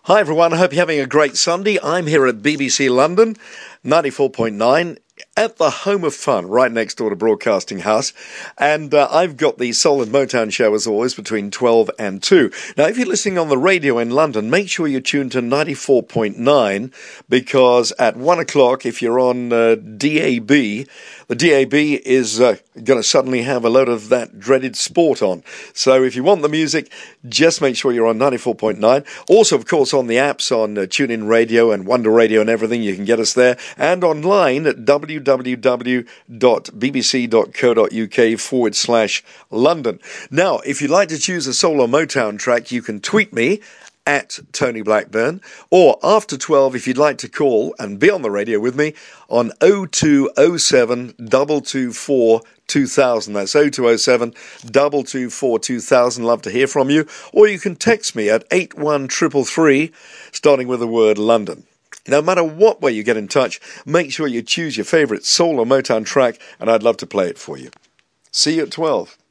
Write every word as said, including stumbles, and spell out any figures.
Hi everyone, I hope you're having a great Sunday. I'm here at B B C London, ninety-four point nine, at the home of fun, right next door to Broadcasting House. And uh, I've got the Soul and Motown show, as always, between twelve and two. Now, if you're listening on the radio in London, make sure you tune to ninety-four point nine, because at one o'clock, if you're on uh, D A B, the D A B is uh, going to suddenly have a load of that dreaded sport on. So if you want the music, just make sure you're on ninety-four point nine. Also, of course, on the apps, on uh, TuneIn Radio and Wonder Radio and everything, you can get us there. And online at www.bbc.co.uk forward slash London. Now, if you'd like to choose a Soul or Motown track, you can tweet me at Tony Blackburn, or after twelve if you'd like to call and be on the radio with me on oh two oh seven, two two four, two thousand. That's oh two oh seven, two two four, two thousand. Love to hear from you. Or you can text me at eight one three three three, starting with the word London. No matter what way you get in touch, make sure you choose your favourite Soul or Motown track, and I'd love to play it for you. See you at twelve.